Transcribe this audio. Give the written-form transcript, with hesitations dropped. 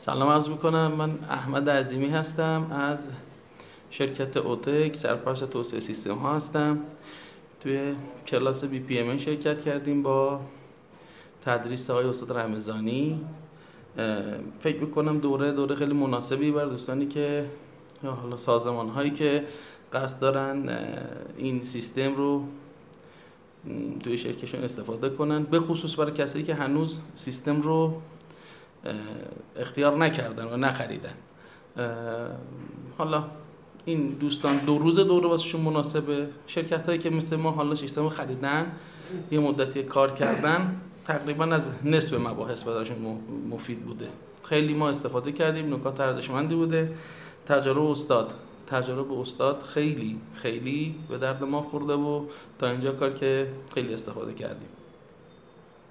سلام عرض میکنم. من احمد عظیمی هستم از شرکت اوتک، سرپرست توسعه سیستم ها هستم. توی کلاس بی پی ام شرکت کردیم با تدریس آقای استاد رمضانی. فکر میکنم دوره خیلی مناسبی برای دوستانی که حالا سازمان هایی که قصد دارن این سیستم رو توی شرکتشون استفاده کنن، به خصوص برای کسایی که هنوز سیستم رو اختیار نکردن و نخریدن. حالا این دوستان 2 روز دوره واسهشون مناسبه. شرکت هایی که مثل ما حالا سیستم رو خریدن، یه مدتی کار کردن، تقریبا از نصف مباحث براشون مفید بوده. خیلی ما استفاده کردیم، نکات ارزشمندی بوده. تجربه استاد خیلی به درد ما خورده و تا اینجا کار که خیلی استفاده کردیم.